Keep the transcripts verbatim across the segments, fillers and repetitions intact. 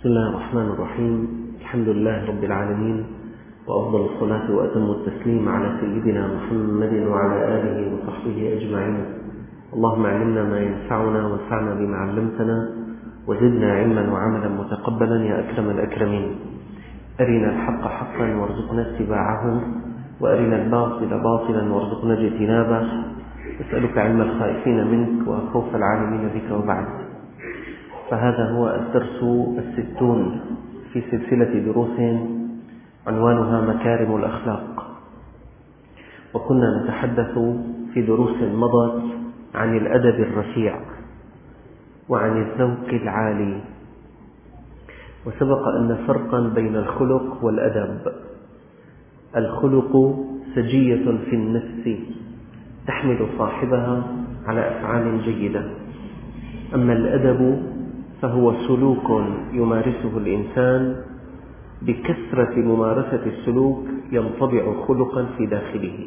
بسم الله الرحمن الرحيم. الحمد لله رب العالمين، وأفضل الصلاة وأتم التسليم على سيدنا محمد وعلى آله وصحبه أجمعين. اللهم علمنا ما ينفعنا وانفعنا بما علمتنا وزدنا علما وعملا متقبلا يا أكرم الأكرمين. أرنا الحق حقا وارزقنا اتباعه، وأرنا الباطل باطلا وارزقنا اجتنابه. أسألك علم الخائفين منك وخوف العالمين بك. وبعد، فهذا هو الدرس الستون في سلسلة دروس عنوانها مكارم الأخلاق. وكنا نتحدث في دروس مضت عن الأدب الرفيع وعن الذوق العالي، وسبق أن فرقا بين الخلق والأدب. الخلق سجية في النفس تحمل صاحبها على أفعال جيدة، أما الأدب فهو سلوك يمارسه الإنسان، بكثرة ممارسة السلوك ينطبع خلقا في داخله.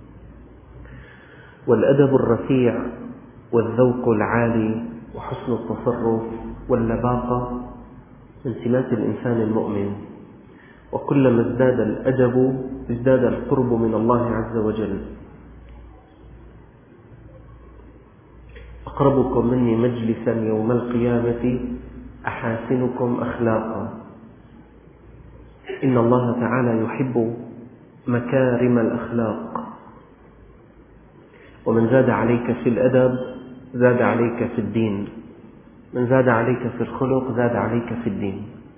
والأدب الرفيع والذوق العالي وحسن التصرف واللباقة من سمات الإنسان المؤمن، وكلما ازداد الأدب ازداد القرب من الله عز وجل. أقربكم مني مجلسا يوم القيامة أحاسنكم أخلاقا. إن الله تعالى يحب مكارم الأخلاق، ومن زاد عليك في الأدب زاد عليك في الدين، من زاد عليك في الخلق زاد عليك في الدين.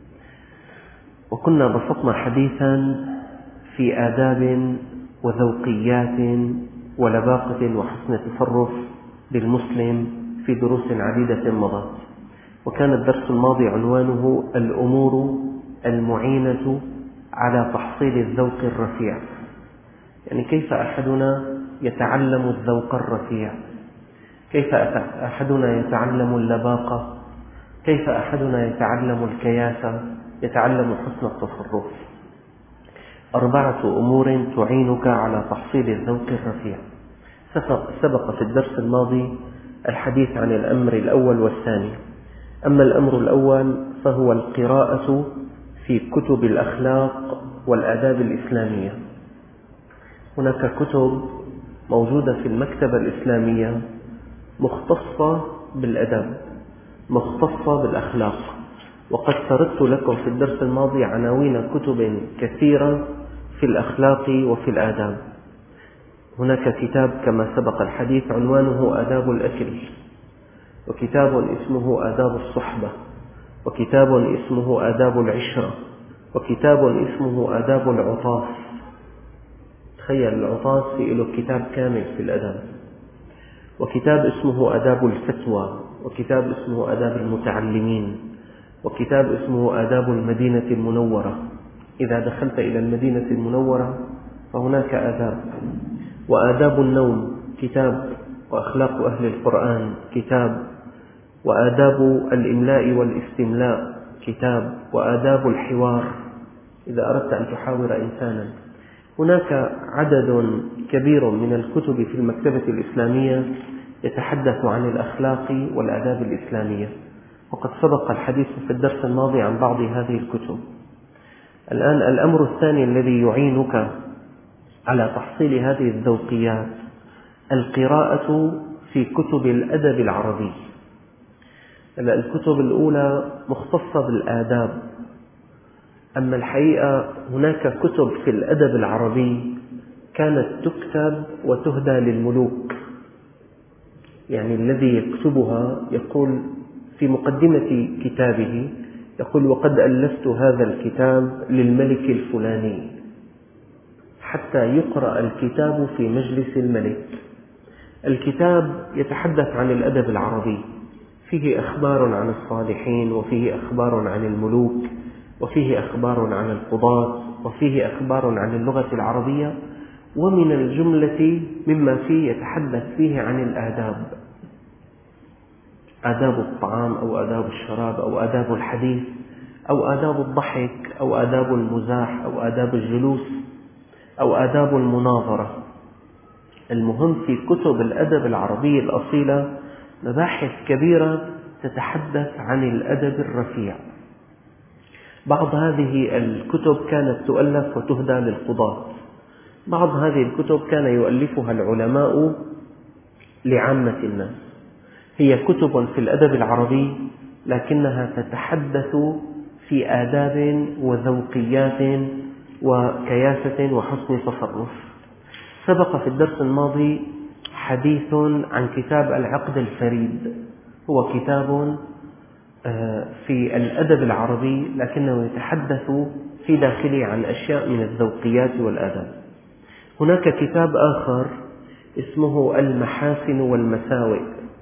وكنا بسطنا حديثا في آداب وذوقيات ولباقة وحسن تصرف للمسلم في دروس عديدة مضت. وكان الدرس الماضي عنوانه الأمور المعينة على تحصيل الذوق الرفيع، يعني كيف أحدنا يتعلم الذوق الرفيع، كيف أحدنا يتعلم اللباقة، كيف أحدنا يتعلم الكياسة، يتعلم حسن التصرف. أربعة أمور تعينك على تحصيل الذوق الرفيع. سبق في الدرس الماضي الحديث عن الأمر الأول والثاني. أما الأمر الأول فهو القراءة في كتب الأخلاق والآداب الإسلامية. هناك كتب موجودة في المكتبة الإسلامية مختصة بالأدب، مختصة بالأخلاق، وقد سردت لكم في الدرس الماضي عناوين كتب كثيرة في الأخلاق وفي الآداب. هناك كتاب كما سبق الحديث عنوانه آداب الأكل، وكتاب اسمه آداب الصحبة، وكتاب اسمه آداب العشرة، وكتاب اسمه آداب العطاس. تخيل العطاس في له كتاب كامل في الأدب. وكتاب اسمه آداب الفتوى، وكتاب اسمه آداب المتعلمين، وكتاب اسمه آداب المدينة المنورة. إذا دخلت إلى المدينة المنورة فهناك آداب. وآداب النوم كتاب، وأخلاق أهل القرآن كتاب، وآداب الإملاء والاستملاء كتاب، وآداب الحوار إذا أردت أن تحاور إنسانا. هناك عدد كبير من الكتب في المكتبة الإسلامية يتحدث عن الأخلاق والآداب الإسلامية، وقد سبق الحديث في الدرس الماضي عن بعض هذه الكتب. الآن الأمر الثاني الذي يعينك على تحصيل هذه الذوقيات القراءة في كتب الأدب العربي. الكتب الأولى مختصة بالآداب، أما الحقيقة هناك كتب في الأدب العربي كانت تكتب وتهدى للملوك. يعني الذي يكتبها يقول في مقدمة كتابه، يقول وقد ألفت هذا الكتاب للملك الفلاني، حتى يقرأ الكتاب في مجلس الملك. الكتاب يتحدث عن الأدب العربي، فيه أخبار عن الصالحين، وفيه أخبار عن الملوك، وفيه أخبار عن القضاة، وفيه أخبار عن اللغة العربية. ومن الجملة مما فيه يتحدث فيه عن الآداب، آداب الطعام أو آداب الشراب أو آداب الحديث أو آداب الضحك أو آداب المزاح أو آداب الجلوس أو آداب المناظرة. المهم في كتب الأدب العربي الأصيلة مباحث كبيرة تتحدث عن الأدب الرفيع. بعض هذه الكتب كانت تؤلف وتهدى للقضاة، بعض هذه الكتب كان يؤلفها العلماء لعامة الناس. هي كتب في الأدب العربي لكنها تتحدث في آداب وذوقيات وكياسة وحسن تصرف. سبق في الدرس الماضي حديث عن كتاب العقد الفريد، هو كتاب في الأدب العربي لكنه يتحدث في داخله عن أشياء من الذوقيات والآداب. هناك كتاب آخر اسمه المحاسن والمساوئ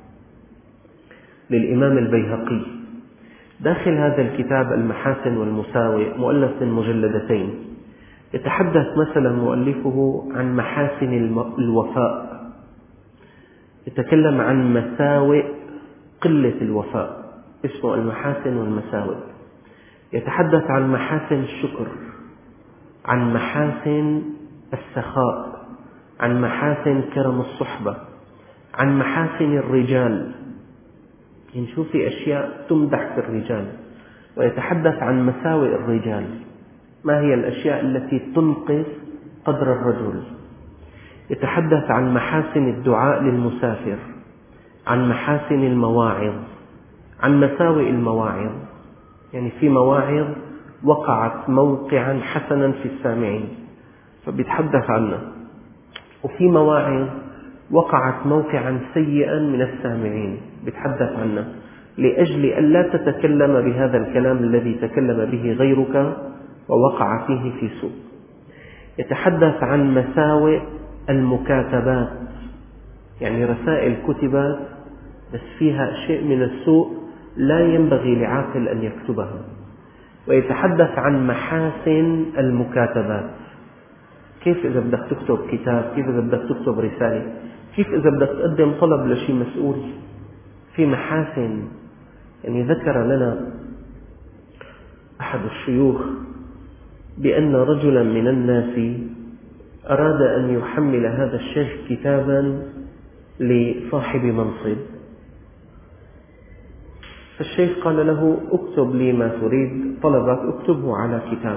للإمام البيهقي. داخل هذا الكتاب المحاسن والمساوئ مؤلف من مجلدتين، يتحدث مثلا مؤلفه عن محاسن الوفاء، يتكلم عن مساوئ قلة الوفاء، اسمه المحاسن والمساوئ. يتحدث عن محاسن الشكر، عن محاسن السخاء، عن محاسن كرم الصحبة، عن محاسن الرجال، نشوف في أشياء تمدح في الرجال. ويتحدث عن مساوئ الرجال، ما هي الأشياء التي تنقص قدر الرجل. يتحدث عن محاسن الدعاء للمسافر، عن محاسن المواعظ، عن مساوئ المواعظ، يعني في مواعظ وقعت موقعا حسنا في السامعين فبيتحدث عنها، وفي مواعظ وقعت موقعا سيئا من السامعين بيتحدث عنها، لأجل أن لا تتكلم بهذا الكلام الذي تكلم به غيرك ووقع فيه في سوء. يتحدث عن مساوئ المكاتبات، يعني رسائل كتبت بس فيها شيء من السوء لا ينبغي لعاقل أن يكتبها. ويتحدث عن محاسن المكاتبات، كيف إذا بدك تكتب كتاب، كيف إذا بدك تكتب رسالة، كيف إذا بدك تقدم طلب لشيء مسؤول، في محاسن. يعني ذكر لنا أحد الشيوخ بأن رجلا من الناس أراد أن يحمل هذا الشيخ كتابا لصاحب منصب، فالشيخ قال له اكتب لي ما تريد، طلبك اكتبه على كتاب.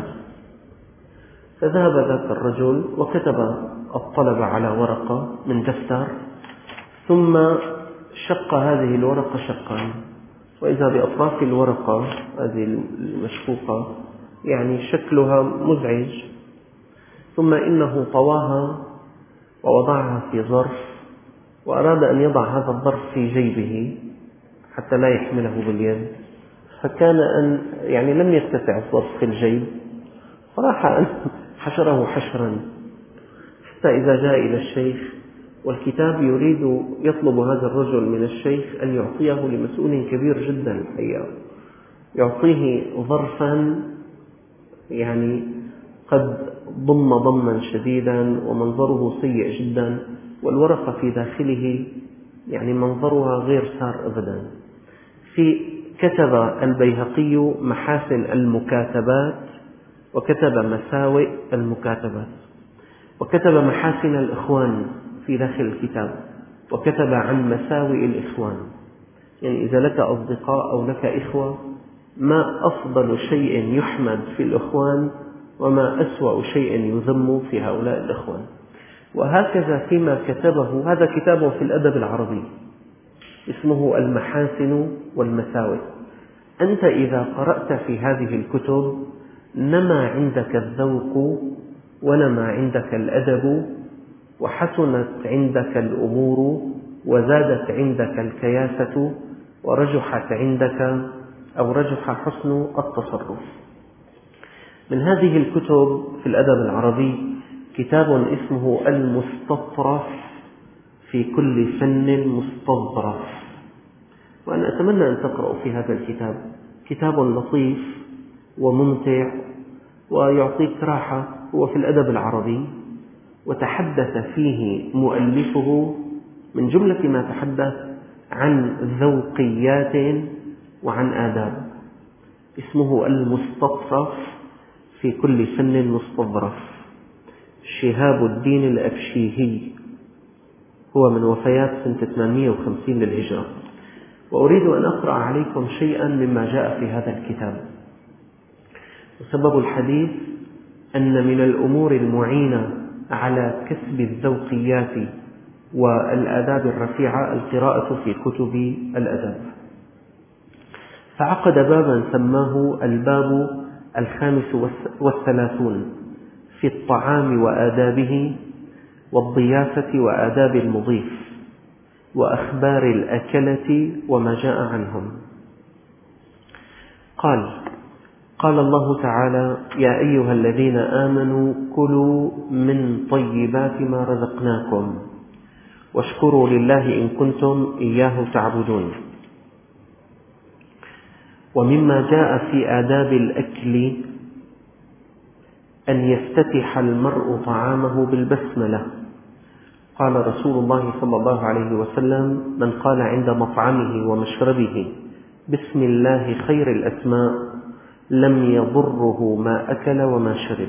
فذهب ذاك الرجل وكتب الطلب على ورقة من دفتر، ثم شق هذه الورقة شقا، وإذا بأطراف الورقة هذه المشقوقة يعني شكلها مزعج، ثم إنه طواها ووضعها في ظرف، وأراد أن يضع هذا الظرف في جيبه حتى لا يحمله باليد، فكان أن يعني لم يتسع الظرف في الجيب، فراح أن حشره حشرا، حتى إذا جاء إلى الشيخ والكتاب يريد يطلب هذا الرجل من الشيخ أن يعطيه لمسؤول كبير جدا الحقيقة، يعطيه ظرفا يعني قد ضم ضما شديدا ومنظره سيء جدا، والورقة في داخله يعني منظرها غير سار أبدا. في كتب البيهقي محاسن المكاتبات، وكتب مساوئ المكاتبات، وكتب محاسن الإخوان في داخل الكتاب، وكتب عن مساوئ الإخوان. يعني إذا لك أصدقاء أو لك إخوة، ما أفضل شيء يحمد في الإخوان وما أسوأ شيء يذم في هؤلاء الإخوان. وهكذا فيما كتبه، هذا كتابه في الأدب العربي اسمه المحاسن والمساوئ. أنت إذا قرأت في هذه الكتب نما عندك الذوق ونما عندك الأدب، وحسنت عندك الأمور، وزادت عندك الكياسة، ورجحت عندك أو رجح حسن التصرف. من هذه الكتب في الأدب العربي كتاب اسمه المستطرف في كل فن مستظرف، وأنا أتمنى أن تقرأوا في هذا الكتاب. كتاب لطيف وممتع ويعطيك راحة، هو في الأدب العربي، وتحدث فيه مؤلفه من جملة ما تحدث عن ذوقيات وعن آداب. اسمه المستطرف في كل فن مستظرف، شهاب الدين الأبشيهي، هو من وفيات سنة ثمانمائة وخمسين للهجرة. وأريد أن أقرأ عليكم شيئا مما جاء في هذا الكتاب. وسبب الحديث أن من الأمور المعينة على كسب الذوقيات والآداب الرفيعة القراءة في كتب الأدب. فعقد بابا سماه الباب الخامس والثلاثون في الطعام وآدابه والضيافة وآداب المضيف وأخبار الأكلة وما جاء عنهم. قال قال الله تعالى: يا أيها الذين آمنوا كلوا من طيبات ما رزقناكم واشكروا لله إن كنتم إياه تعبدون. ومما جاء في آداب الأكل أن يفتتح المرء طعامه بالبسملة. قال رسول الله صلى الله عليه وسلم: من قال عند مطعمه ومشربه بسم الله خير الأسماء لم يضره ما أكل وما شرب.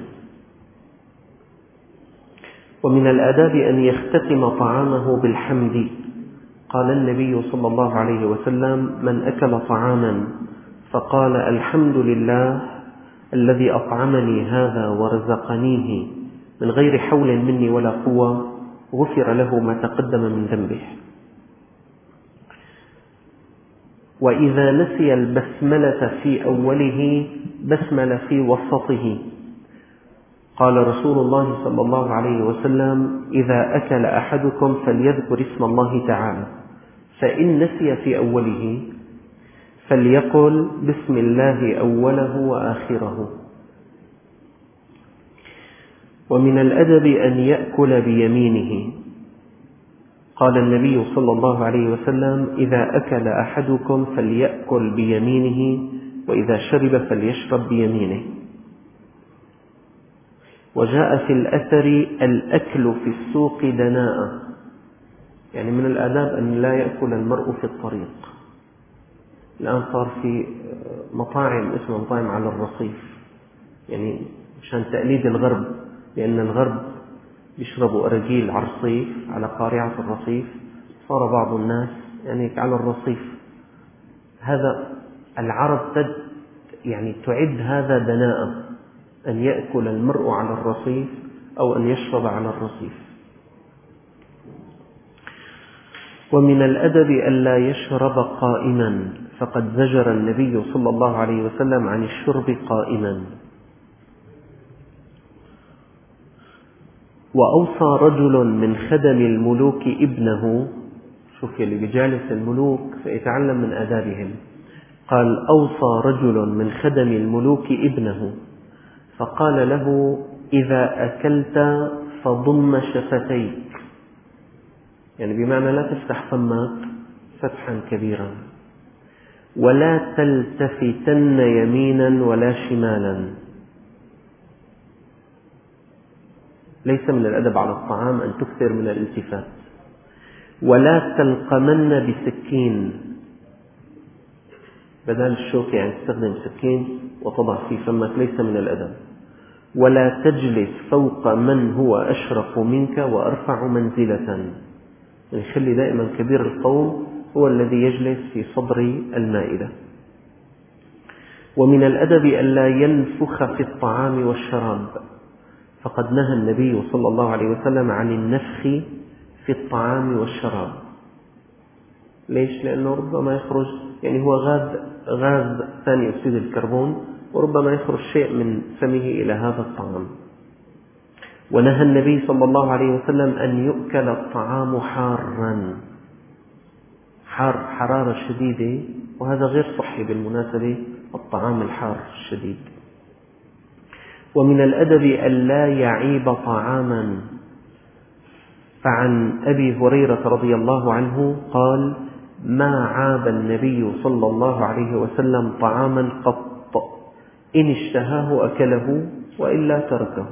ومن الآداب أن يختتم طعامه بالحمد. قال النبي صلى الله عليه وسلم: من أكل طعاما فقال الحمد لله الذي أطعمني هذا ورزقنيه من غير حول مني ولا قوة غفر له ما تقدم من ذنبه. وإذا نسي البسملة في أوله بسمل في وسطه. قال رسول الله صلى الله عليه وسلم: إذا أكل أحدكم فليذكر اسم الله تعالى، فإن نسي في أوله فليقل بسم الله أوله وآخره. ومن الأدب أن يأكل بيمينه. قال النبي صلى الله عليه وسلم: إذا أكل أحدكم فليأكل بيمينه وإذا شرب فليشرب بيمينه. وجاء في الأثر: الأكل في السوق دناءة، يعني من الآداب أن لا يأكل المرء في الطريق. الآن صار في مطاعم اسمها مطاعم على الرصيف، يعني مشان تقليد الغرب، لأن الغرب يشربوا أرجيل على الرصيف على قارعة الرصيف، صار بعض الناس يعني على الرصيف. هذا العرب تد يعني تعد هذا دناءة، أن يأكل المرء على الرصيف أو أن يشرب على الرصيف. ومن الأدب ألا يشرب قائما، فقد زجر النبي صلى الله عليه وسلم عن الشرب قائما. وأوصى رجل من خدم الملوك ابنه، شوف اللي بجالس الملوك فيتعلم من آدابهم. قال: أوصى رجل من خدم الملوك ابنه فقال له: إذا أكلت فضم شفتيك، يعني بمعنى لا تفتح فمك فتحا كبيرا، ولا تلتفتن يمينا ولا شمالا. ليس من الأدب على الطعام أن تكثر من الالتفات. ولا تلقمن بسكين، بدل الشوك يعني تستخدم سكين وتضع في فمك، ليس من الأدب. ولا تجلس فوق من هو أشرف منك وأرفع منزلة، يعني خلي دائما كبير القوم هو الذي يجلس في صدر المائدة. ومن الأدب ألا ينفخ في الطعام والشراب، فقد نهى النبي صلى الله عليه وسلم عن النفخ في الطعام والشراب. ليش؟ لأنه ربما يخرج، يعني هو غاز غاز ثاني أكسيد الكربون، وربما يخرج شيء من فمه إلى هذا الطعام. ونهى النبي صلى الله عليه وسلم أن يؤكل الطعام حارا، حار حرارة شديدة، وهذا غير صحي بالمناسبة، الطعام الحار الشديد. ومن الأدب ألا يعيب طعاما. فعن أبي هريرة رضي الله عنه قال: ما عاب النبي صلى الله عليه وسلم طعاما قط، إن اشتهاه أكله وإلا تركه.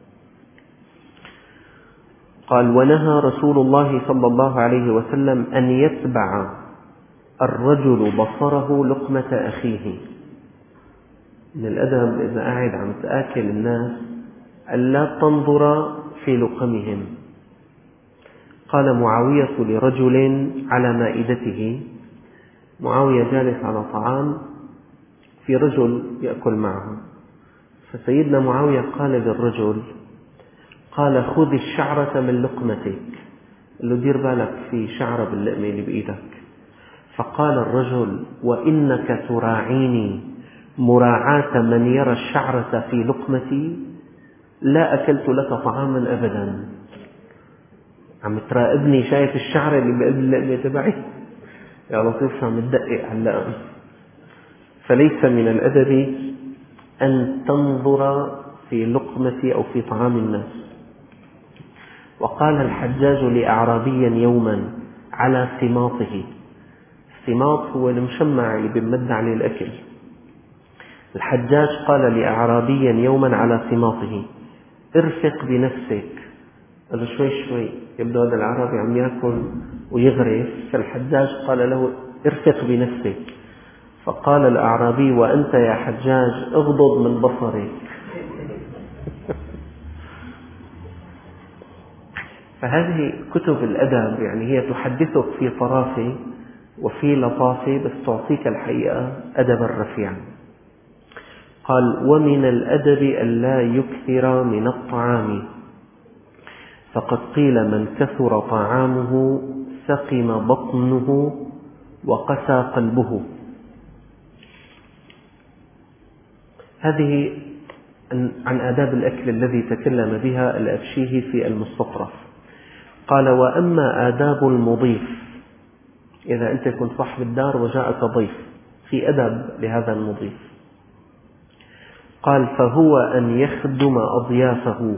قال: ونهى رسول الله صلى الله عليه وسلم أن يتبع الرجل بصره لقمة أخيه. من الأدب إذا قاعد عم تآكل الناس ألا تنظر في لقمهم. قال معاوية لرجل على مائدته، معاوية جالس على طعام، في رجل يأكل معه، فسيدنا معاوية قال للرجل، قال خذ الشعرة من لقمتك، قال له دير بالك في شعرة باللقمة اللي بإيدك. فقال الرجل وإنك تراعيني مراعاة من يرى الشعرة في لقمتي، لا أكلت لك طعاما أبدا. عم تراقبني شايف الشعرة اللي بقلب اللقمة تبعي؟ يا لطيف عم تدقق على اللقم. فليس من الأدب أن تنظر في لقمة أو في طعام الناس. وقال الحجاج لأعرابيا يوما على سماطه، السماط هو المشمع اللي بيمد عليه الأكل. الحجاج قال لأعرابيا يوما على سماطه ارفق بنفسك. قال له شوي شوي، يبدو هذا العربي عم يأكل ويغرف. فالحجاج قال له ارفق بنفسك. فقال الأعرابي وأنت يا حجاج اغضض من بصرك. فهذه كتب الأدب يعني هي تحدثك في طرافة وفي لطافة، بس تعطيك الحقيقة أدبا رفيعا. قال ومن الأدب ألا يكثر من الطعام، فقد قيل من كثر طعامه سقم بطنه وقسى قلبه. هذه عن آداب الأكل الذي تكلم بها الأبشيهي في المستطرف. قال وأما آداب المضيف، إذا أنت كنت صاحب الدار وجاءك ضيف، في أدب لهذا المضيف. قال فهو أن يخدم أضيافه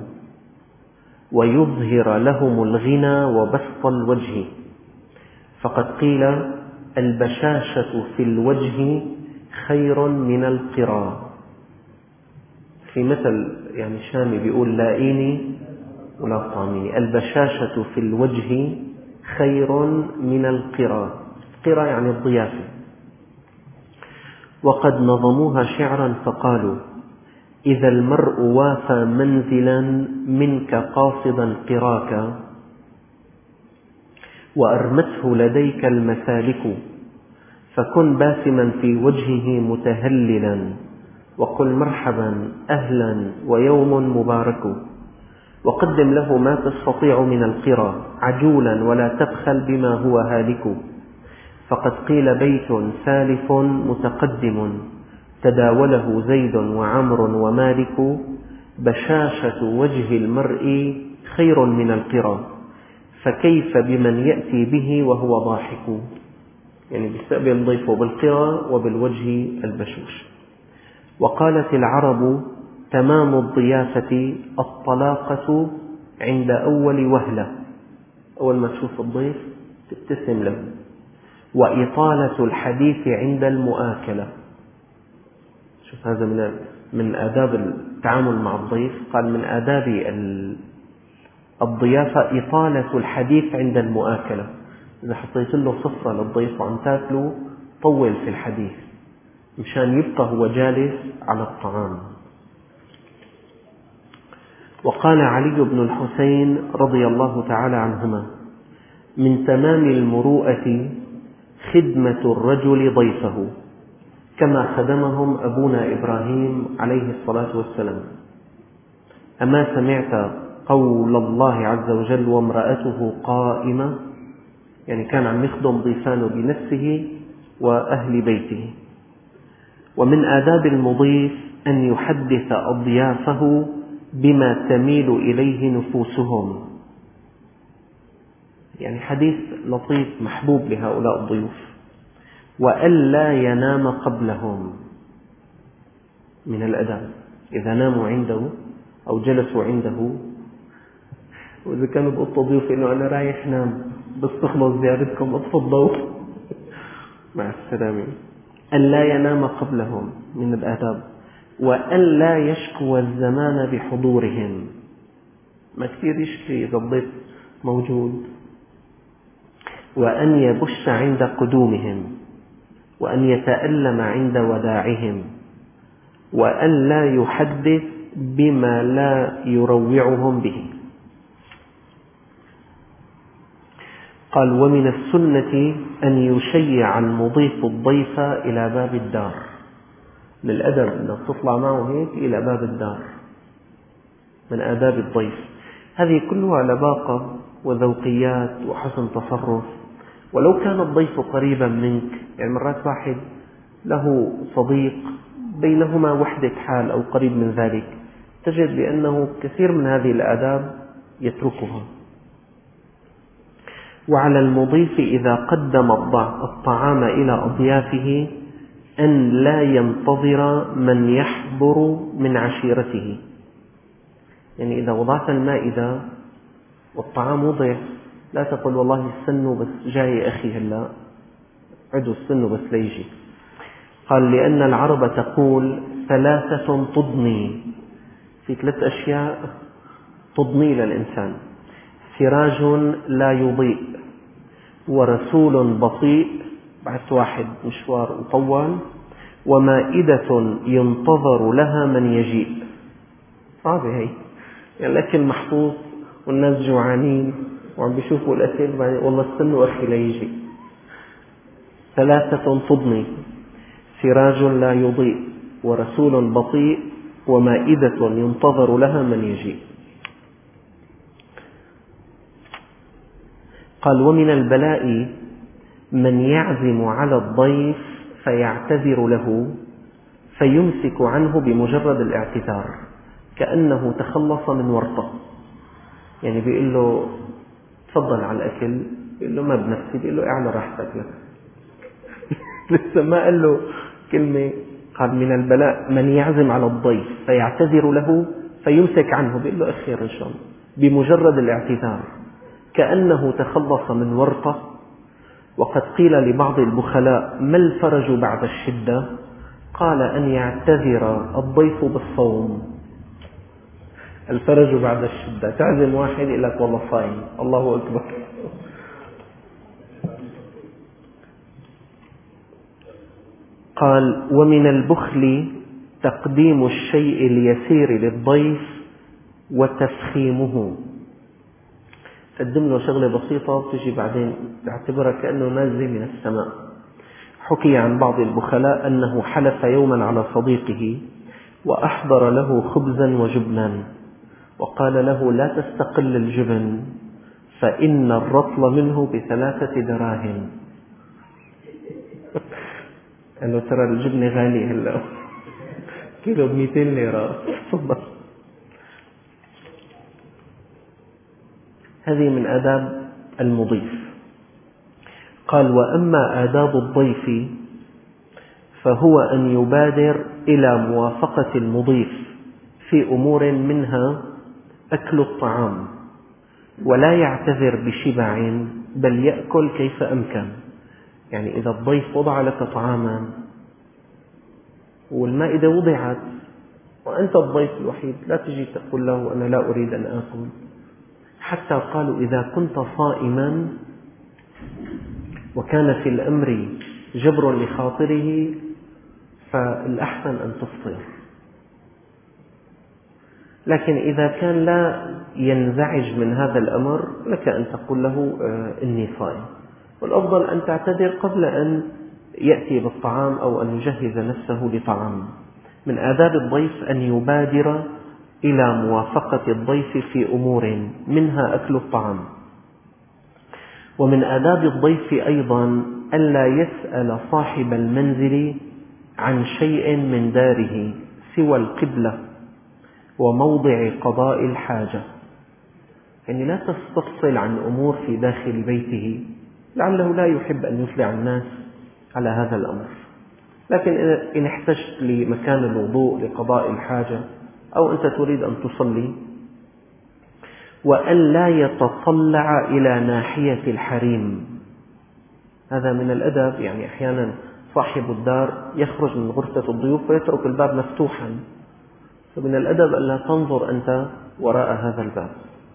ويظهر لهم الغنى وبسط الوجه، فقد قيل البشاشة في الوجه خير من القرى. في مثل يعني شامي بيقول لاقيني ولا طعميني، البشاشة في الوجه خير من القرى. القرى يعني الضيافة. وقد نظموها شعرا فقالوا إذا المرء وافى منزلا منك قاصدا قراك، وأرمته لديك المسالك، فكن باسما في وجهه متهللا، وقل مرحبا أهلا ويوم مبارك، وقدم له ما تستطيع من القرى عجولا ولا تبخل بما هو هالك. فقد قيل بيت سالف متقدم تداوله زيد وعمر ومالك، بشاشة وجه المرء خير من القرى، فكيف بمن يأتي به وهو ضاحك. يعني بيستقبل ضيفه بالقرى وبالوجه البشوش. وقالت العرب تمام الضيافة الطلاقة عند أول وهلة، أول ما تشوف الضيف تبتسم له. وإطالة الحديث عند المؤاكلة. شوف هذا من من آداب التعامل مع الضيف. قال من آداب الضيافة إطالة الحديث عند المؤاكلة. إذا حطيت له صفرة للضيف وعم تاكله طول في الحديث مشان يبقى هو جالس على الطعام. وقال علي بن الحسين رضي الله تعالى عنهما من تمام المروءة خدمة الرجل ضيفه كما خدمهم أبونا إبراهيم عليه الصلاة والسلام. أما سمعت قول الله عز وجل وامرأته قائمة، يعني كان عم يخدم ضيفانه بنفسه وأهل بيته. ومن آداب المضيف أن يحدث أضيافه بما تميل إليه نفوسهم، يعني حديث لطيف محبوب لهؤلاء الضيوف. وألا ينام قبلهم، من الأدب إذا ناموا عنده أو جلسوا عنده، وإذا كانوا بقطة ضيوف إنه أنا رايح نام بس تخلص زيارتكم أطفوا الضوء مع السلامة. ألا ينام قبلهم من الآداب. وألا يشكو الزمان بحضورهم، ما كثير يشكي إذا الضيف موجود. وأن يبش عند قدومهم، وأن يتألم عند وداعهم، وأن لا يحدث بما لا يروعهم به. قال ومن السنة أن يشيع المضيف الضيف إلى باب الدار من الأدب أنك تطلع معه هيك إلى باب الدار، من آداب الضيف. هذه كلها لباقة وذوقيات وحسن تصرف. ولو كان الضيف قريبا منك، يعني مرات واحد له صديق بينهما وحدة حال أو قريب من ذلك، تجد بأنه كثير من هذه الآداب يتركها. وعلى المضيف إذا قدم الطعام إلى أضيافه أن لا ينتظر من يحضر من عشيرته. يعني إذا وضعت المائدة والطعام وضع، لا تقل والله استنوا بس جاي أخي هلا، عدوا استنوا بس ليجي. قال لأن العرب تقول ثلاثة تضني، في ثلاث أشياء تضني للإنسان: سراج لا يضيء، ورسول بطيء بعث واحد مشوار مطول، ومائدة ينتظر لها من يجيء. صعبة هي، يعني الأكل محطوط والناس جوعانين وعم بيشوفوا الأكل، والله استنوا أخي ليجي. ثلاثة تضني: سراج لا يضيء، ورسول بطيء، ومائدة ينتظر لها من يجيء. قال: ومن البلاء من يعزم على الضيف فيعتذر له فيمسك عنه بمجرد الاعتذار، كأنه تخلص من ورطة. يعني بيقول له تفضل على الأكل، بيقول له ما بنفسي، بيقول له اعمل راحتك لك. لسه ما قال له كلمة. قال: من البلاء من يعزم على الضيف فيعتذر له فيمسك عنه، بيقول له أخير إن شاء الله، بمجرد الاعتذار، كأنه تخلص من ورطة. وقد قيل لبعض البخلاء: ما الفرج بعد الشدة؟ قال: أن يعتذر الضيف بالصوم. الفرج بعد الشدة، تعزم واحد يقول لك والله صايم، الله أكبر. قال: ومن البخل تقديم الشيء اليسير للضيف وتفخيمه. تقدم له شغلة بسيطة وتجي بعدين تعتبرها كأنه نازل من السماء. حكي عن بعض البخلاء أنه حلف يوما على صديقه وأحضر له خبزا وجبنا، وقال له: لا تستقل الجبن فإن الرطل منه بثلاثة دراهم. قال له: ترى الجبن غالي هلا، كيلو بمئتين ليرة. هذه من آداب المضيف. قال: وأما آداب الضيف فهو أن يبادر إلى موافقة المضيف في أمور منها أكل الطعام، ولا يعتذر بشبع، بل يأكل كيف أمكن. يعني إذا الضيف وضع لك طعاما والمائدة وضعت وأنت الضيف الوحيد، لا تجي تقول له أنا لا أريد أن آكل. حتى قالوا: إذا كنت صائما وكان في الأمر جبر لخاطره فالأحسن أن تفطر. لكن إذا كان لا ينزعج من هذا الأمر لك أن تقول له إني صائم. والأفضل أن تعتذر قبل أن يأتي بالطعام أو أن يجهز نفسه لطعام. من آداب الضيف أن يبادر إلى موافقة الضيف في أمور منها أكل الطعام. ومن آداب الضيف أيضا ألا يسأل صاحب المنزل عن شيء من داره سوى القبلة وموضع قضاء الحاجة. يعني لا تستفصل عن أمور في داخل بيته، لعله لا يحب أن يفلع الناس على هذا الأمر. لكن إن احتجت لمكان الوضوء لقضاء الحاجة أو أنت تريد أن تصلي. وأن لا يتطلع إلى ناحية الحريم، هذا من الأدب. يعني أحيانا صاحب الدار يخرج من غرفة الضيوف ويترك الباب مفتوحا، فمن الأدب أن لا تنظر أنت وراء هذا الباب.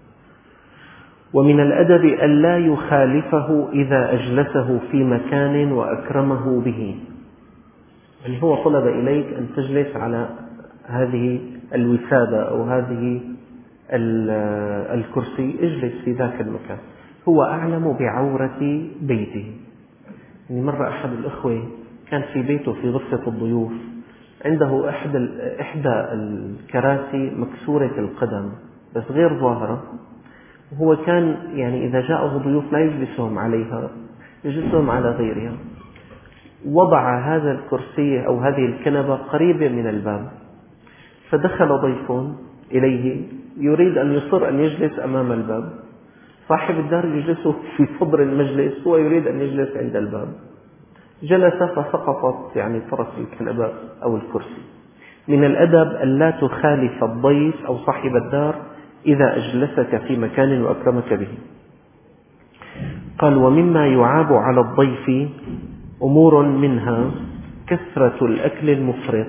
ومن الأدب أن لا يخالفه إذا أجلسه في مكان وأكرمه به. يعني هو طلب إليك أن تجلس على هذه الوسادة أو هذه الكرسي، اجلس في ذاك المكان، هو أعلم بعورة بيته. يعني مرة أحد الأخوة كان في بيته في غرفة الضيوف، عنده إحدى إحدى الكراسي مكسورة القدم بس غير ظاهرة، وهو كان يعني إذا جاءه ضيوف لا يجلسهم عليها، يجلسهم على غيرها. وضع هذا الكرسي أو هذه الكنبة قريبة من الباب، فدخل ضيف إليه يريد أن يصر أن يجلس أمام الباب، صاحب الدار يجلس في صدر المجلس، هو يريد أن يجلس عند الباب، جلس فسقطت يعني طرف الكنبة أو الكرسي. من الأدب أن لا تخالف الضيف أو صاحب الدار إذا أجلسك في مكان وأكرمك به. قال: ومما يعاب على الضيف أمور منها كثرة الأكل المفرط،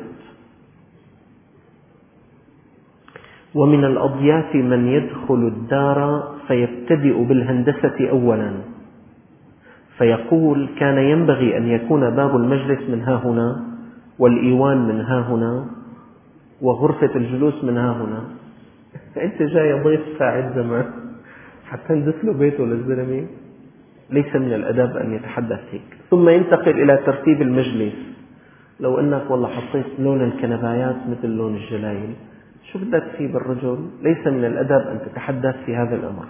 ومن الأضياف من يدخل الدار فيبتدئ بالهندسة أولا، فيقول: كان ينبغي أن يكون باب المجلس من ها هنا، والإيوان من ها هنا، وغرفة الجلوس من ها هنا. أنت جاي ضيف ساعة زمان حتى ندس له بيته للزلمة؟ ليس من الأدب أن يتحدث هيك. ثم ينتقل إلى ترتيب المجلس. لو أنك والله حطيت لون الكنبايات مثل لون الجلايل، شو بدك فيه بالرجل؟ ليس من الأدب أن تتحدث في هذا الأمر.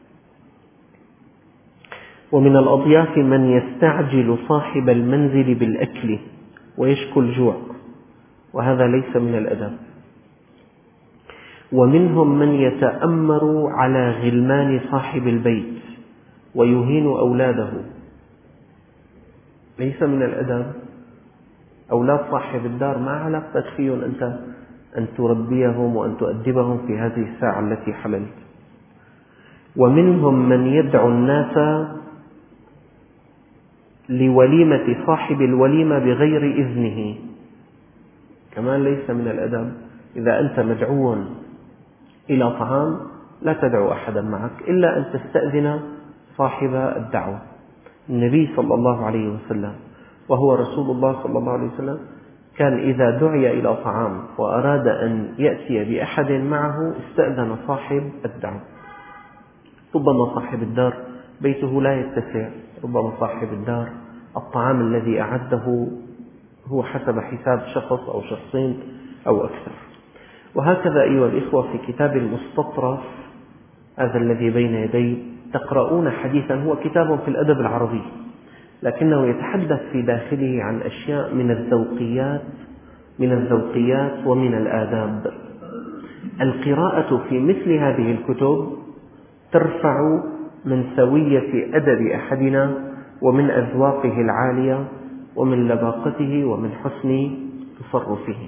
ومن الأضياف من يستعجل صاحب المنزل بالأكل ويشكو الجوع، وهذا ليس من الأدب. ومنهم من يتأمر على غلمان صاحب البيت ويهين أولاده، ليس من الأدب. أولاد صاحب الدار ما علاقتك فيهم أنت أن تربيهم وأن تؤدبهم في هذه الساعة التي حللت. ومنهم من يدعو الناس لوليمة صاحب الوليمة بغير إذنه، كمان ليس من الأدب. إذا أنت مدعو إلى طعام لا تدعو أحدا معك إلا أن تستأذن صاحب الدعوة. النبي صلى الله عليه وسلم وهو رسول الله صلى الله عليه وسلم كان إذا دعي إلى طعام وأراد أن يأتي بأحد معه استأذن صاحب الدعوة. ربما صاحب الدار بيته لا يتسع، ربما صاحب الدار الطعام الذي أعده هو حسب حساب شخص أو شخصين أو أكثر. وهكذا أيها الإخوة في كتاب المستطرف هذا الذي بين يدي تقرؤون حديثا، هو كتاب في الأدب العربي لكنه يتحدث في داخله عن أشياء من الذوقيات من الذوقيات ومن الآداب. القراءة في مثل هذه الكتب ترفع من سوية أدب أحدنا ومن أذواقه العالية ومن لباقته ومن حسن تصرفه.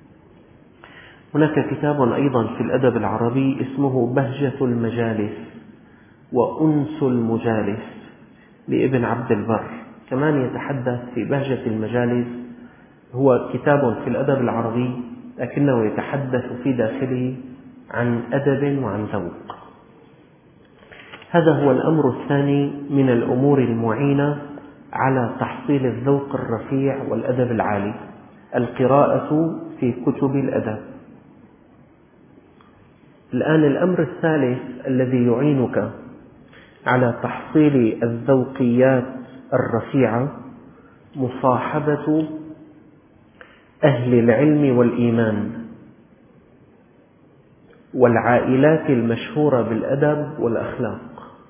هناك كتاب أيضا في الأدب العربي اسمه بهجة المجالس وأنس المجالس لابن عبد البر، كمان يتحدث في بهجة المجالس. هو كتاب في الأدب العربي لكنه يتحدث في داخله عن أدب وعن ذوق. هذا هو الأمر الثاني من الأمور المعينة على تحصيل الذوق الرفيع والأدب العالي، القراءة في كتب الأدب. الآن الأمر الثالث الذي يعينك على تحصيل الذوقيات الرفيعة مصاحبة أهل العلم والإيمان والعائلات المشهورة بالأدب والأخلاق.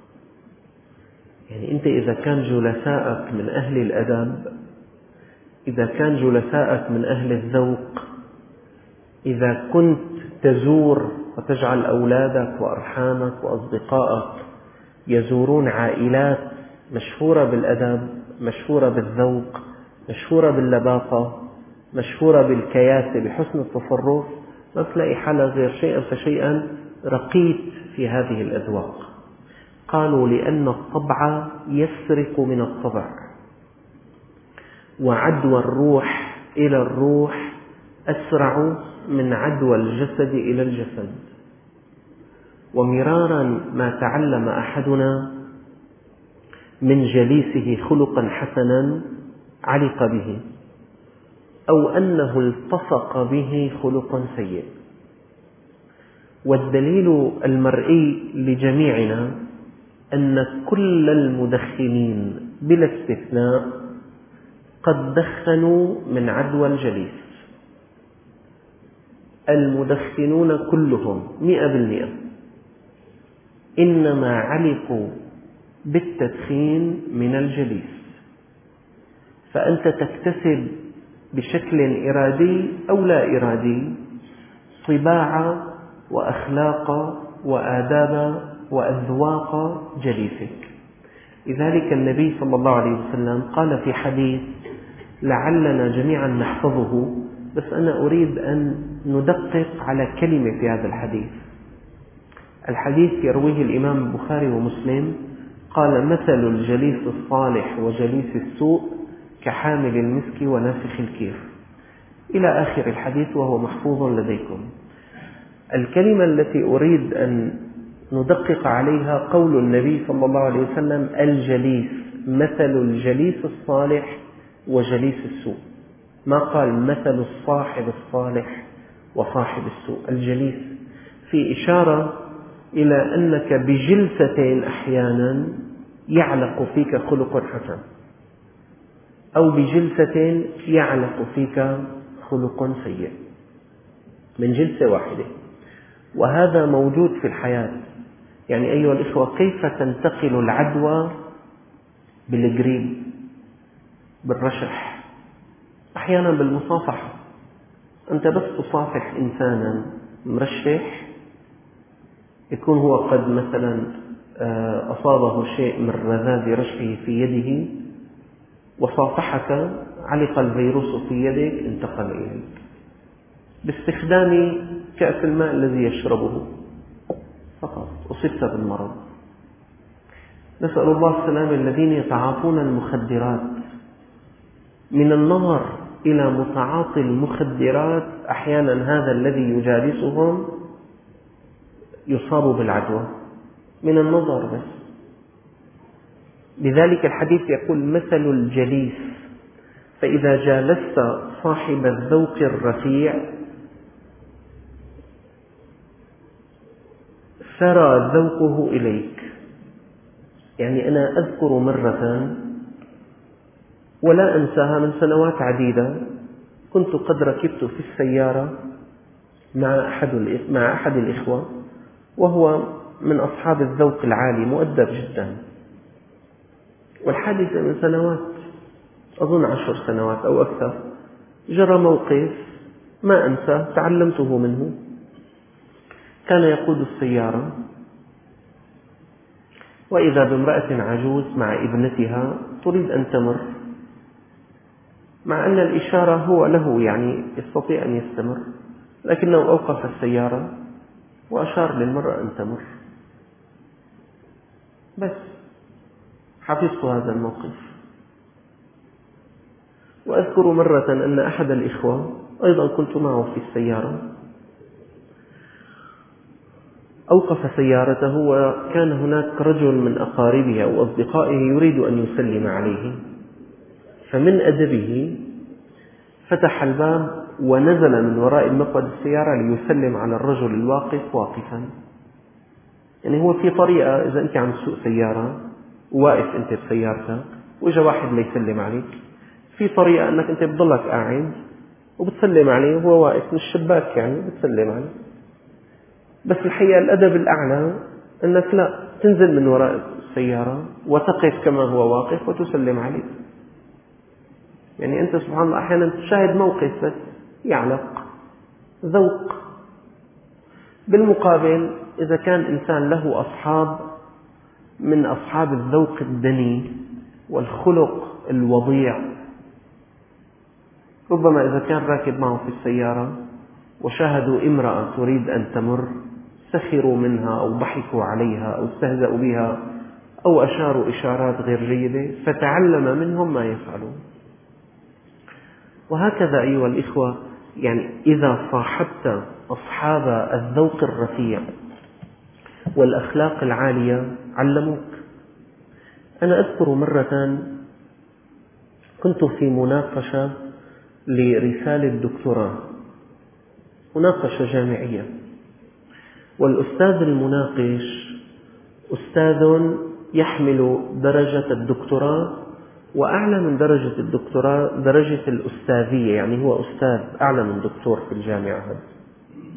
يعني أنت إذا كان جلساءك من أهل الأدب، إذا كان جلساءك من أهل الذوق، إذا كنت تزور وتجعل أولادك وأرحامك وأصدقائك يزورون عائلات مشهورة بالأدب، مشهورة بالذوق، مشهورة باللباقة، مشهورة بالكياسة، بحسن التصرف، ما تلاقي حالة غير شيئا فشيئا رقيت في هذه الأذواق. قالوا لأن الطبع يسرق من الطبع، وعدوى الروح إلى الروح أسرع من عدوى الجسد إلى الجسد. ومرارا ما تعلم أحدنا من جليسه خلقا حسنا علق به، أو أنه التصق به خلق سيء. والدليل المرئي لجميعنا أن كل المدخنين بلا استثناء قد دخنوا من عدوى الجليس. المدخنون كلهم مئة بالمئة إنما علقوا بالتدخين من الجليس، فأنت تكتسب بشكل إرادي أو لا إرادي طباع وأخلاق وآداب وأذواق جليسك. لذلك النبي صلى الله عليه وسلم قال في حديث لعلنا جميعا نحفظه، بس أنا أريد أن ندقق على كلمة في هذا الحديث. الحديث يرويه الإمام البخاري ومسلم، قال: مثل الجليس الصالح وجليس السوء كحامل المسك ونافخ الكير، إلى آخر الحديث، وهو محفوظ لديكم. الكلمة التي أريد أن ندقق عليها قول النبي صلى الله عليه وسلم: الجليس، مثل الجليس الصالح وجليس السوء. ما قال مثل الصاحب الصالح وصاحب السوء. الجليس في إشارة إلى أنك بجلسة أحيانا يعلق فيك خلق حسن، أو بجلسة يعلق فيك خلق سيء، من جلسة واحدة. وهذا موجود في الحياة. يعني أيها الإخوة، كيف تنتقل العدوى؟ بالقريب، بالرشح، أحيانا بالمصافحة. أنت بس تصافح إنسانا مرشح، يكون هو قد مثلا أصابه شيء من رذاذ رشحه في يده وصافحك، علق الفيروس في يدك، انتقل إليك باستخدام كأس الماء الذي يشربه فقط، أصبت بالمرض. نسأل الله السلامة. الذين يتعاطون المخدرات، من النظر إلى متعاطي المخدرات أحيانا هذا الذي يجالسهم يصاب بالعدوى، من النظر بس. لذلك الحديث يقول: مثل الجليس، فإذا جالست صاحب الذوق الرفيع سرى ذوقه إليك. يعني أنا أذكر مرة ولا أنساها من سنوات عديدة، كنت قد ركبت في السيارة مع أحد مع أحد الإخوة، وهو من أصحاب الذوق العالي، مؤدب جدا، والحادثة من سنوات، أظن عشر سنوات أو أكثر. جرى موقف ما أنسى، تعلمته منه. كان يقود السيارة، وإذا بامرأة عجوز مع ابنتها تريد أن تمر، مع أن الإشارة هو له، يعني يستطيع أن يستمر، لكنه أوقف السيارة وأشار للمرأة أن تمر. بس حفظت هذا الموقف. وأذكر مرة أن أحد الإخوة أيضا كنت معه في السيارة، أوقف سيارته، وكان هناك رجل من أقاربه أو أصدقائه يريد أن يسلم عليه، فمن أدبه فتح الباب ونزل من وراء مقعد السيارة ليسلم على الرجل الواقف واقفا. يعني هو في طريقة، إذا أنت عم تسوق سيارة واقف أنت بسيارتك وإجا واحد ليسلم عليك، في طريقة أنك أنت بتضلك قاعد وبتسلم عليه وهو واقف من الشباك، يعني بتسلم عليه. بس الحقيقة الأدب الأعلى أنك لا تنزل من وراء السيارة وتقف كما هو واقف وتسلم عليه. يعني أنت سبحان الله أحيانا تشاهد موقف بس يعلق ذوق. بالمقابل إذا كان إنسان له أصحاب من أصحاب الذوق الدني والخلق الوضيع، ربما إذا كان راكب معه في السيارة وشاهدوا امرأة تريد أن تمر سخروا منها أو ضحكوا عليها أو استهزأوا بها أو أشاروا إشارات غير جيدة، فتعلم منهم ما يفعلون. وهكذا أيها الإخوة، يعني إذا صاحبت أصحاب الذوق الرفيع والأخلاق العالية علموك. أنا أذكر مرة كنت في مناقشة لرسالة دكتوراه، مناقشة جامعية، والأستاذ المناقش أستاذ يحمل درجة الدكتوراه، وأعلى من درجة الدكتوراه درجة الأستاذية، يعني هو أستاذ أعلى من دكتور في الجامعة.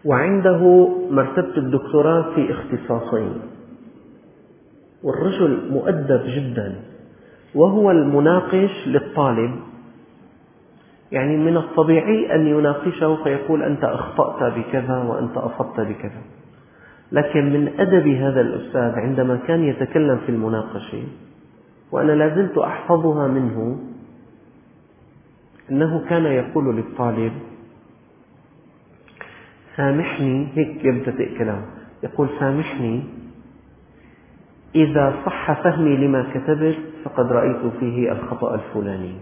وعنده مرتبة الدكتوراه في اختصاصين، والرجل مؤدب جدا، وهو المناقش للطالب. يعني من الطبيعي أن يناقشه فيقول أنت أخطأت بكذا وأنت أصبت بكذا، لكن من أدب هذا الأستاذ عندما كان يتكلم في المناقشة، وأنا لازلت أحفظها منه، أنه كان يقول للطالب: سامحني، هيك يبتدئ كلام، يقول: سامحني إذا صح فهمي لما كتبت فقد رأيت فيه الخطأ الفلاني.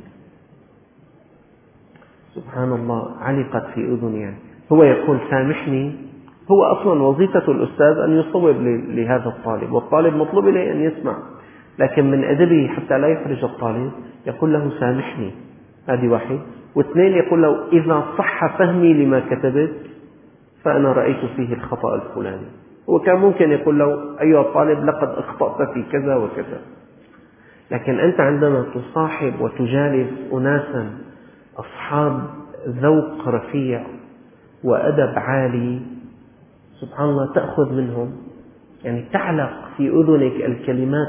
سبحان الله، علقت في أذني. يعني هو يقول سامحني، هو أصلا وظيفة الأستاذ أن يصوب لهذا الطالب، والطالب مطلوب إليه أن يسمع، لكن من أدبه حتى لا يحرج الطالب يقول له سامحني. هذه واحد. واثنين، يقول له إذا صح فهمي لما كتبت فأنا رأيت فيه الخطأ الفلاني. هو كان ممكن يقول له أيها الطالب لقد أخطأت في كذا وكذا، لكن أنت عندما تصاحب وتجالس أناسا أصحاب ذوق رفيع وأدب عالي، سبحان الله، تأخذ منهم، يعني تعلق في أذنك الكلمات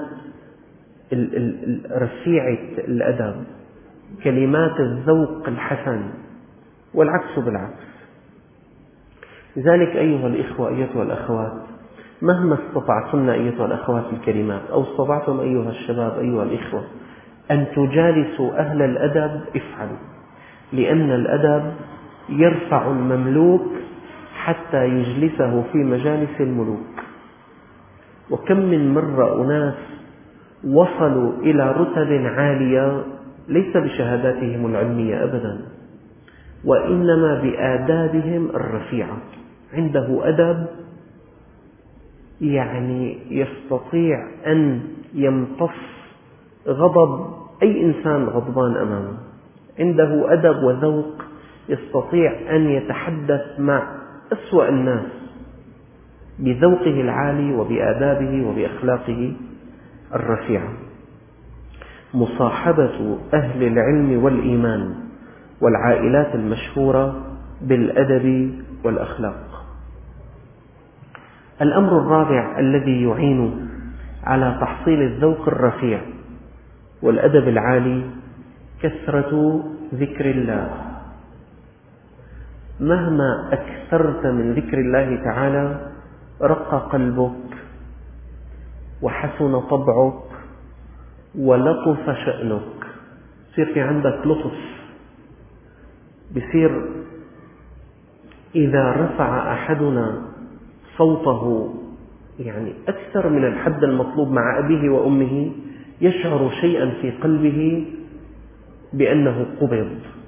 الرفيعة الأدب، كلمات الذوق الحسن، والعكس بالعكس. لذلك أيها الإخوة أيتها الأخوات، مهما استطعتن أيتها الأخوات الكريمات، أو استطعتم أيها الشباب أيها الإخوة أن تجالسوا أهل الأدب، افعلوا، لأن الأدب يرفع المملوك حتى يجلسه في مجالس الملوك. وكم من مرة أناس وصلوا إلى رتب عالية ليس بشهاداتهم العلمية أبدا، وإنما بآدابهم الرفيعة. عنده أدب يعني يستطيع أن يمتص غضب أي إنسان غضبان أمامه، عنده أدب وذوق يستطيع أن يتحدث مع أسوأ الناس بذوقه العالي وبآدابه وبأخلاقه الرفيعة. مصاحبة أهل العلم والإيمان والعائلات المشهورة بالأدب والأخلاق. الأمر الرابع الذي يعين على تحصيل الذوق الرفيع والأدب العالي كثرة ذكر الله. مهما أكثرت من ذكر الله تعالى رق قلبك وحسن طبعك ولطف شأنك، يصير في عندك لطف، بصير إذا رفع أحدنا صوته يعني أكثر من الحد المطلوب مع أبيه وأمه يشعر شيئا في قلبه بأنه قبض،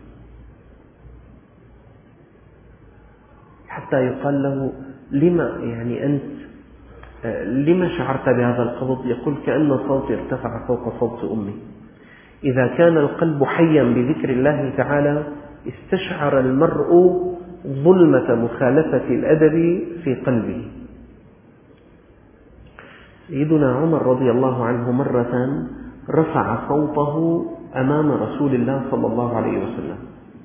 حتى يقال له لما يعني أنت لما شعرت بهذا القبض؟ يقول كأن صوتي ارتفع فوق صوت أمي. إذا كان القلب حيا بذكر الله تعالى استشعر المرء ظلمة مخالفة الأدب في قلبه. سيدنا عمر رضي الله عنه مرة رفع صوته أمام رسول الله صلى الله عليه وسلم،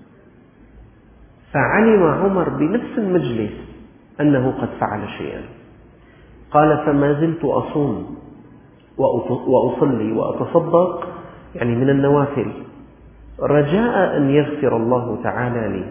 فعلم عمر بنفس المجلس أنه قد فعل شيئا، قال فما زلت أصوم وأصلي وأتصدق يعني من النوافل رجاء أن يغفر الله تعالى لي.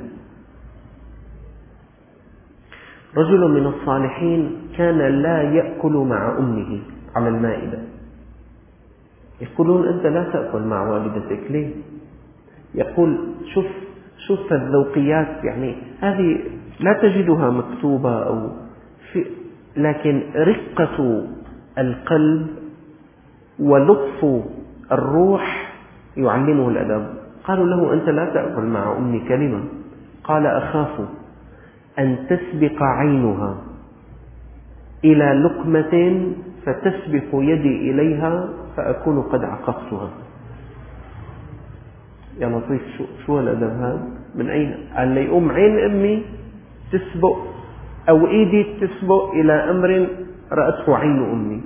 رجل من الصالحين كان لا يأكل مع أمه على المائدة، يقولون أنت لا تأكل مع والدتك ليه؟ يقول شوف شوف الذوقيات، يعني هذه لا تجدها مكتوبة أو في، لكن رقة القلب ولطف الروح يعلمه الأدب. قالوا له أنت لا تأكل مع أمي كلمة، قال أخاف أن تسبق عينها إلى لقمة فتسبق يدي إليها فأكون قد عقبتها. يا لطيف، شو, شو الأدب هذا؟ من أين؟ قال لي أم عين أمي تسبق أو إيدي تسبق إلى أمر رأته عين أمي.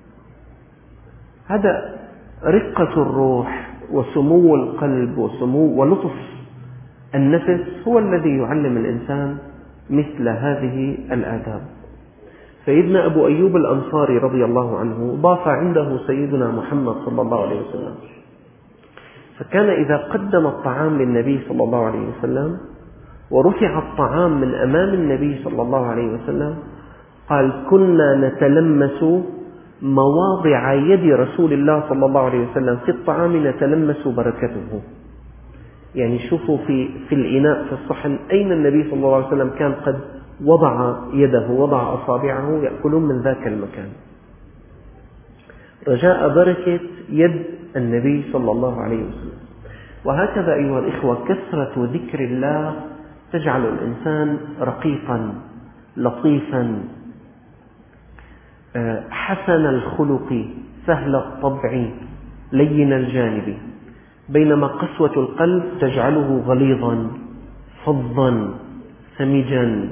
هذا رقة الروح وسمو القلب وسمو ولطف النفس هو الذي يعلم الإنسان مثل هذه الآداب. سيدنا أبو أيوب الأنصاري رضي الله عنه ضاف عنده سيدنا محمد صلى الله عليه وسلم، فكان إذا قدم الطعام للنبي صلى الله عليه وسلم ورفع الطعام من أمام النبي صلى الله عليه وسلم قال: كنا نتلمس مواضع يد رسول الله صلى الله عليه وسلم في الطعام نتلمس بركته. يعني شوفوا في, في الإناء في الصحن أين النبي صلى الله عليه وسلم كان قد وضع يده وضع أصابعه يأكلون من ذاك المكان، رجاء بركة يد النبي صلى الله عليه وسلم. وهكذا أيها الإخوة كثرة ذكر الله تجعل الإنسان رقيقا لطيفا حسن الخلق سهل الطبع لين الجانب، بينما قسوة القلب تجعله غليظا فظا سمجا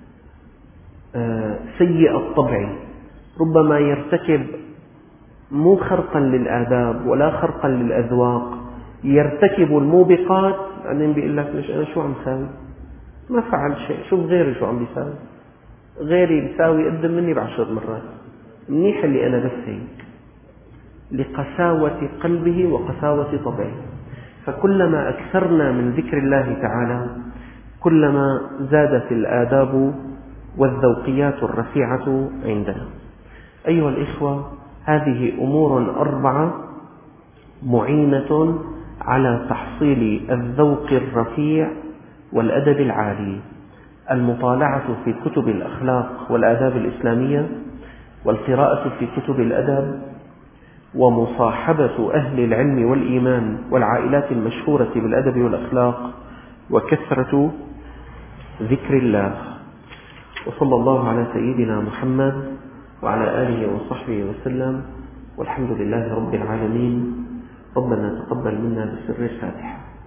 سيء الطبع، ربما يرتكب مو خرقا للآداب ولا خرقا للأذواق، يرتكب الموبقات بعدين بيقول لك ليش أنا شو عم ساوي؟ ما فعل شيء، شوف غيري شو عم بيساوي، غيري بيساوي قدم مني بعشر مرات، منيح اللي أنا بس هيك، لقساوة قلبه وقساوة طبعه. فكلما أكثرنا من ذكر الله تعالى كلما زادت الآداب والذوقيات الرفيعة عندنا. أيها الإخوة، هذه أمور أربعة معينة على تحصيل الذوق الرفيع والأدب العالي: المطالعة في كتب الأخلاق والآداب الإسلامية، والقراءة في كتب الأدب، ومصاحبة أهل العلم والإيمان والعائلات المشهورة بالأدب والأخلاق، وكثرة ذكر الله. وصلى الله على سيدنا محمد وعلى آله وصحبه وسلم، والحمد لله رب العالمين. ربنا تقبل منا بسر الفاتحة.